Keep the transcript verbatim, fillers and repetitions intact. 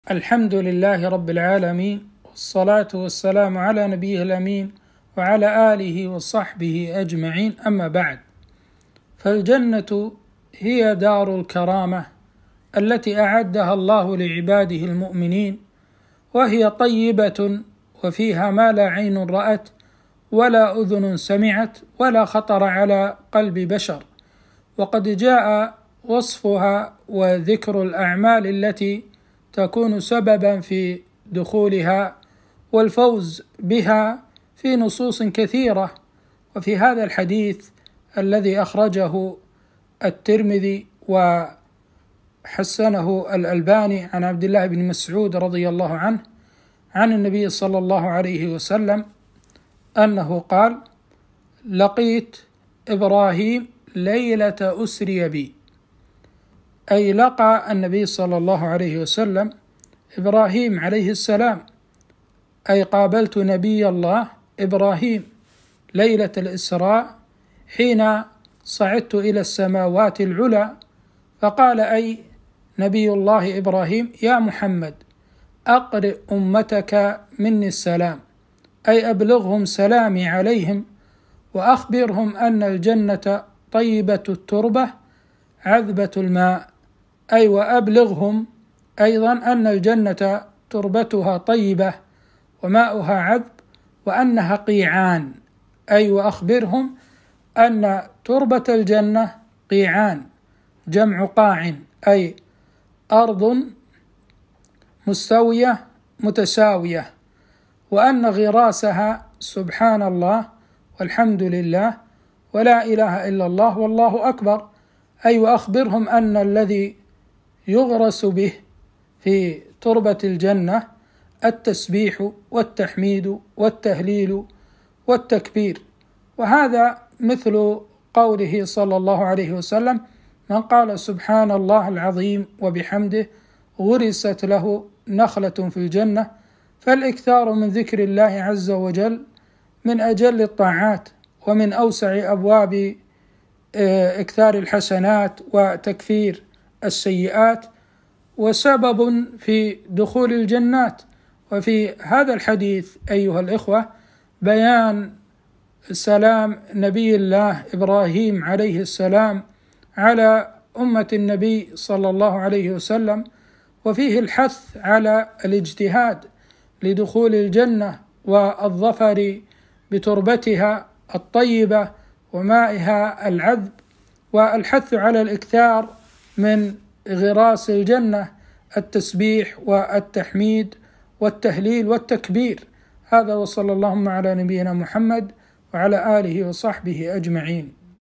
الحمد لله رب العالمين، والصلاة والسلام على نبيه الأمين وعلى آله وصحبه أجمعين. أما بعد، فالجنة هي دار الكرامة التي أعدها الله لعباده المؤمنين، وهي طيبة وفيها ما لا عين رأت ولا أذن سمعت ولا خطر على قلب بشر. وقد جاء وصفها وذكر الأعمال التي تكون سببا في دخولها والفوز بها في نصوص كثيرة. وفي هذا الحديث الذي أخرجه الترمذي وحسنه الألباني عن عبد الله بن مسعود رضي الله عنه عن النبي صلى الله عليه وسلم أنه قال: لقيت إبراهيم ليلة أسري بي، أي لقى النبي صلى الله عليه وسلم إبراهيم عليه السلام، أي قابلت نبي الله إبراهيم ليلة الإسراء حين صعدت إلى السماوات العلى، فقال أي نبي الله إبراهيم: يا محمد أقرئ أمتك مني السلام، أي أبلغهم سلامي عليهم وأخبرهم أن الجنة طيبة التربة عذبة الماء، أي وأبلغهم أيضا أن الجنة تربتها طيبة وماؤها عذب وأنها قيعان، أي وأخبرهم أن تربة الجنة قيعان، جمع قاع، أي أرض مستوية متساوية، وأن غراسها سبحان الله والحمد لله ولا إله إلا الله والله أكبر، أي وأخبرهم أن الذي يغرس به في تربة الجنة التسبيح والتحميد والتهليل والتكبير. وهذا مثل قوله صلى الله عليه وسلم: من قال سبحان الله العظيم وبحمده غرست له نخلة في الجنة. فالإكثار من ذكر الله عز وجل من أجل الطاعات ومن أوسع أبواب إكثار الحسنات وتكفير السيئات، وسبب في دخول الجنات. وفي هذا الحديث أيها الإخوة بيان سلام نبي الله إبراهيم عليه السلام على أمة النبي صلى الله عليه وسلم، وفيه الحث على الاجتهاد لدخول الجنة والظفر بتربتها الطيبة ومائها العذب، والحث على الإكثار من غراس الجنة التسبيح والتحميد والتهليل والتكبير. هذا، وصلى اللهم على نبينا محمد وعلى آله وصحبه أجمعين.